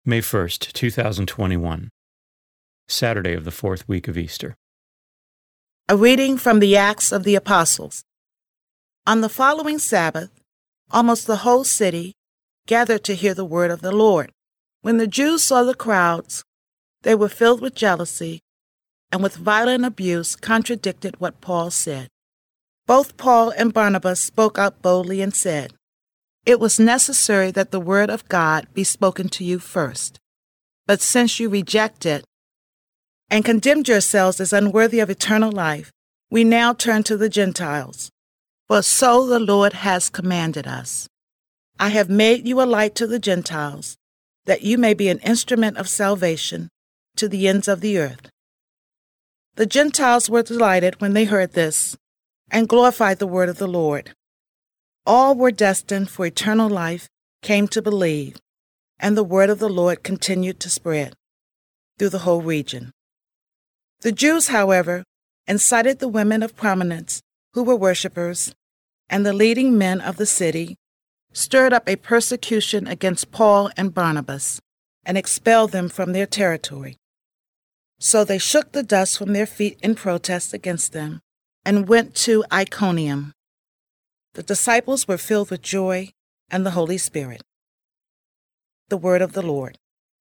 May 1st, 2021, Saturday of the fourth week of Easter. A reading from the Acts of the Apostles. On the following Sabbath, almost the whole city gathered to hear the word of the Lord. When the Jews saw the crowds, they were filled with jealousy and with violent abuse contradicted what Paul said. Both Paul and Barnabas spoke out boldly and said, "It was necessary that the word of God be spoken to you first. But since you reject it and condemned yourselves as unworthy of eternal life, we now turn to the Gentiles. For so the Lord has commanded us. I have made you a light to the Gentiles, that you may be an instrument of salvation to the ends of the earth." The Gentiles were delighted when they heard this and glorified the word of the Lord. All were destined for eternal life came to believe, and the word of the Lord continued to spread through the whole region. The Jews, however, incited the women of prominence who were worshippers, and the leading men of the city stirred up a persecution against Paul and Barnabas and expelled them from their territory. So they shook the dust from their feet in protest against them and went to Iconium. The disciples were filled with joy and the Holy Spirit. The word of the Lord.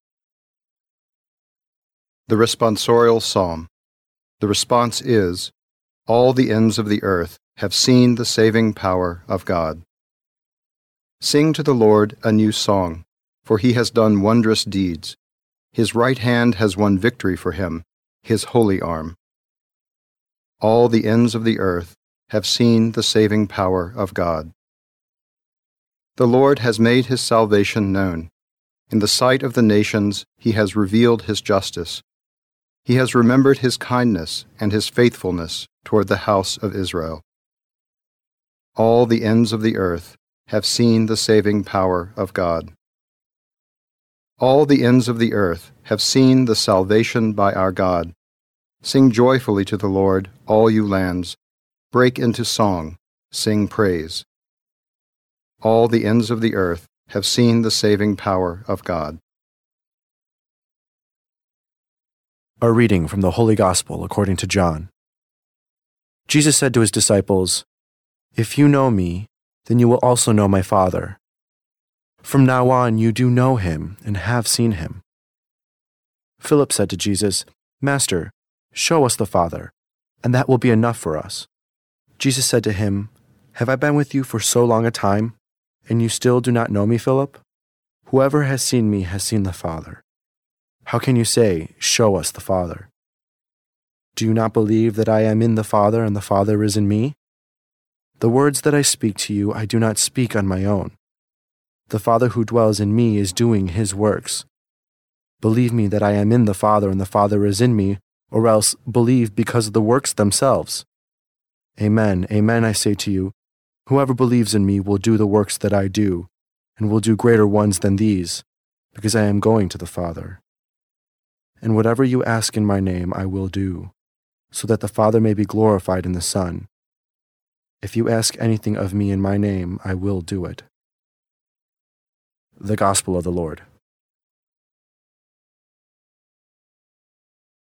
The responsorial psalm. The response is, "All the ends of the earth have seen the saving power of God." Sing to the Lord a new song, for he has done wondrous deeds. His right hand has won victory for him, his holy arm. All the ends of the earth have seen the saving power of God. The Lord has made his salvation known. In the sight of the nations, he has revealed his justice. He has remembered his kindness and his faithfulness toward the house of Israel. All the ends of the earth have seen the saving power of God. All the ends of the earth have seen the salvation by our God. Sing joyfully to the Lord, all you lands. Break into song, sing praise. All the ends of the earth have seen the saving power of God. A reading from the Holy Gospel according to John. Jesus said to his disciples, "If you know me, then you will also know my Father. From now on you do know him and have seen him." Philip said to Jesus, "Master, show us the Father, and that will be enough for us." Jesus said to him, "Have I been with you for so long a time, and you still do not know me, Philip? Whoever has seen me has seen the Father. How can you say, 'Show us the Father'? Do you not believe that I am in the Father and the Father is in me? The words that I speak to you I do not speak on my own. The Father who dwells in me is doing his works. Believe me that I am in the Father and the Father is in me, or else believe because of the works themselves. Amen, amen, I say to you, whoever believes in me will do the works that I do, and will do greater ones than these, because I am going to the Father. And whatever you ask in my name I will do, so that the Father may be glorified in the Son. If you ask anything of me in my name, I will do it." The Gospel of the Lord.